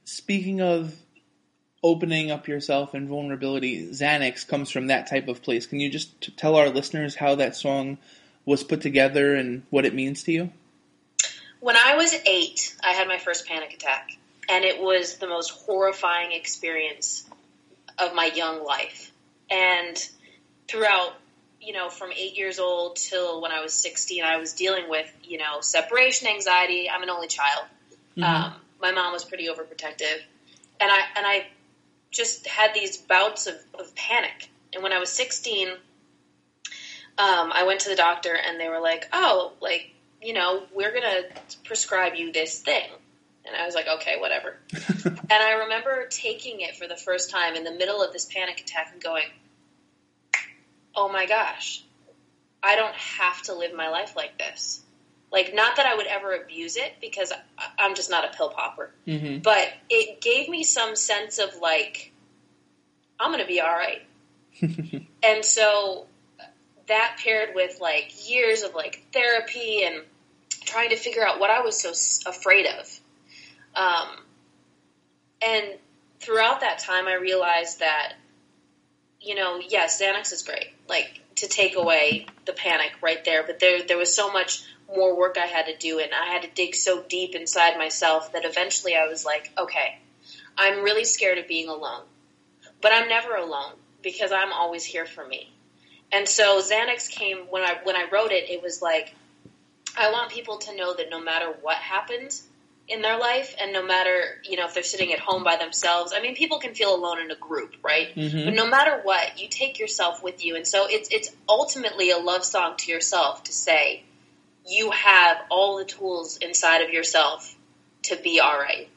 speaking of opening up yourself and vulnerability, Xanax comes from that type of place. Can you just tell our listeners how that song was put together and what it means to you? When I was 8, I had my first panic attack, and it was the most horrifying experience of my young life. And throughout, from 8 years old till when I was 16, I was dealing with, separation anxiety. I'm an only child. Mm-hmm. My mom was pretty overprotective, and I just had these bouts of panic. And when I was 16, I went to the doctor, and they were like, we're going to prescribe you this thing. And I was like, okay, whatever. And I remember taking it for the first time in the middle of this panic attack and going, oh my gosh, I don't have to live my life like this. Like, not that I would ever abuse it, because I'm just not a pill popper. Mm-hmm. But it gave me some sense of, like, I'm going to be all right. And so that paired with, like, years of, like, therapy and trying to figure out what I was so afraid of. And throughout that time, I realized that, yes, Xanax is great, like, to take away the panic right there. But there was so much more work I had to do, and I had to dig so deep inside myself that eventually I was like, okay, I'm really scared of being alone. But I'm never alone, because I'm always here for me. And so Xanax came, when I wrote it, it was like, I want people to know that no matter what happens in their life, and no matter, if they're sitting at home by themselves, I mean, people can feel alone in a group, right? Mm-hmm. But no matter what, you take yourself with you. And so it's ultimately a love song to yourself to say, you have all the tools inside of yourself to be all right.